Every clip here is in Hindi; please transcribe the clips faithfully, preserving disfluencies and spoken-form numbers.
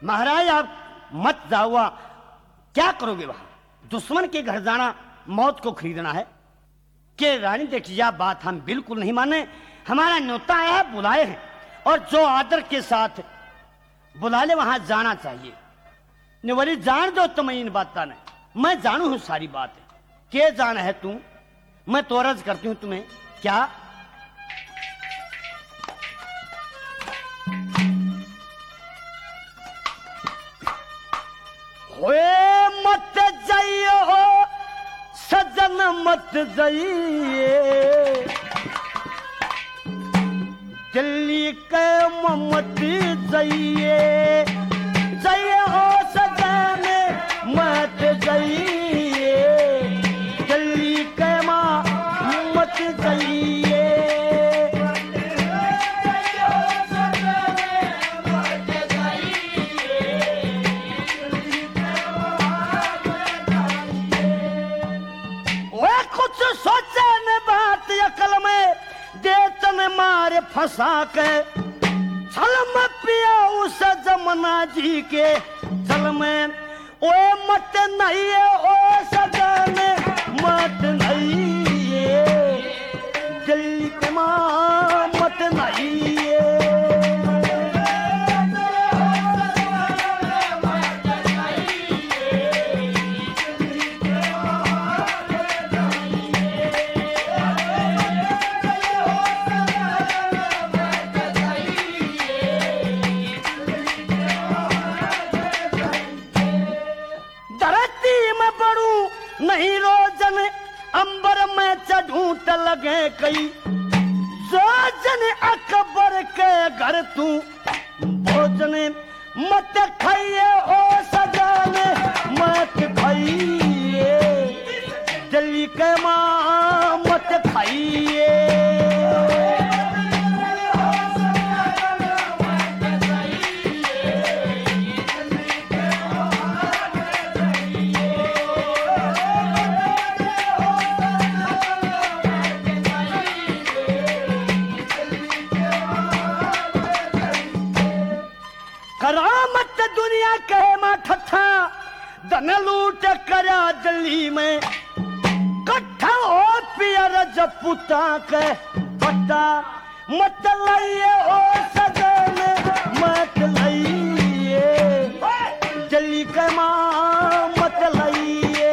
महाराज आप मत जाओ, क्या करोगे वहां? दुश्मन के घर जाना मौत को खरीदना है। कि रानी देखिए यह बात हम बिल्कुल नहीं माने, हमारा न्योता आया है, बुलाए हैं और जो आदर के साथ बुला ले वहां जाना चाहिए। निवली जान दो तुम्हें इन बात ने, मैं जानू हूं सारी बात है। के जान है तू? मैं तो अर्ज करती हूं तुम्हें, क्या होए मत जाइए हो सजन मत जाइए, दिल्ली के मत जाइए, जाइए हो सजन मत जाइए, दिल्ली के मत जाइए। सोचे ने बात अकल में देतन मारे फंसा के, छल में पिया उस जमुना जी के जल में। ओ मत नहीं है ओ सजन मत नहीं है, दिल के मां मत नहीं है। नहीं रोजन अंबर में चढ़ूं त लगे कई, जोजन अकबर के घर तू भोजन मत खाइए ओ सजन मत खाइए, दिल्ली के मां मत खाइए। करामत दुनिया कहे मा ठट्ठा, धन लूट करा दिल्ली में, कट्ठा हो पियर जपुता के बट्टा, मत लाइए ओ सजन मत लाइए, दिल्ली के मां मत लाइए।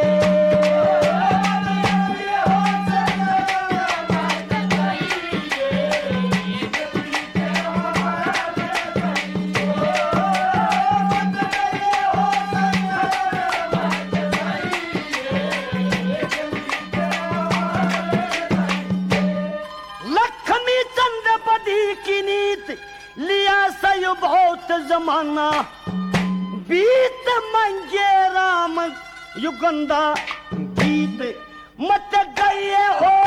लिया सयो बहुत जमाना, बीत मंगे राम युगंदा बीत, मत गए हो